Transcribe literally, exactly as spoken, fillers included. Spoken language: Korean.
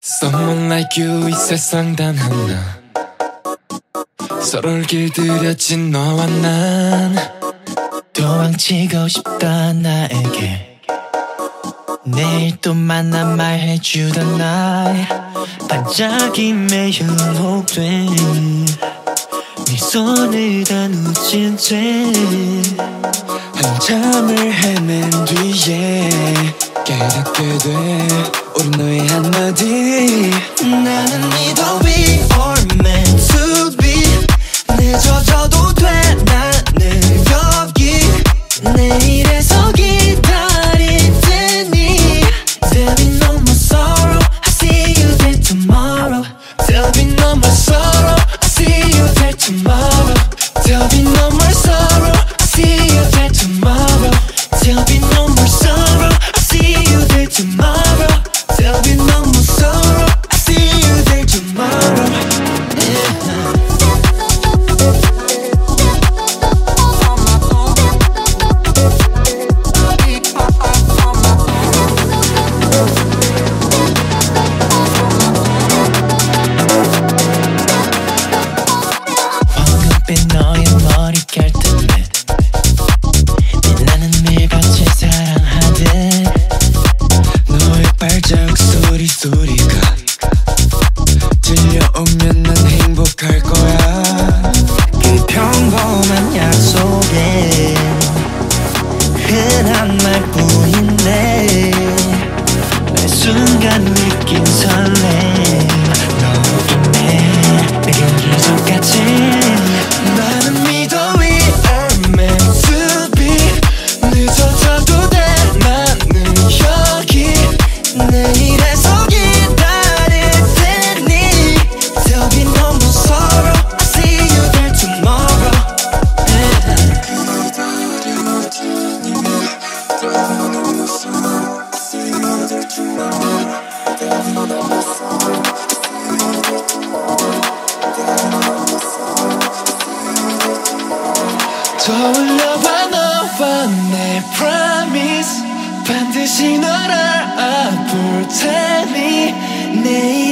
Someone like you 이 세상 단 하나 서로를 길들여진 너와 난 도망치고 싶다 나에게 내일 또 만나 말해주던 날 반짝임에 현혹돼 네 손을 다 놓친 채 한참을 헤맨 뒤에 깨닫게 돼 우린 너의 한마디 나는 믿어 we are meant to be 늦어져도 돼 나는 여기 내일에서 기다릴 테니 There'll be no more sorrow I see you there tomorrow There'll be no more sorrow I see you there tomorrow There'll be no more sorrow I see you there tomorrow There'll be no more sorrow I see you there tomorrow There'll be no more sorrow I see you there tomorrow yeah. 황금빛 너의 머릿결 때문에 나는 매일같이 사랑하듯 너의 발자국 소리 소리가 들려오면 난 행복할 거야 그 평범한 약속에 흔한 말뿐인데 매 순간 느낀 설렘 너에게 내겐 기적같이 나는 믿어 we are meant to be 늦어져도 돼 나는 여기 내일에서 기다릴 테니 There'll be no more sorrow I see you there tomorrow 떠올려봐 너와 내 promise 반드시 널 알아볼 테니 내일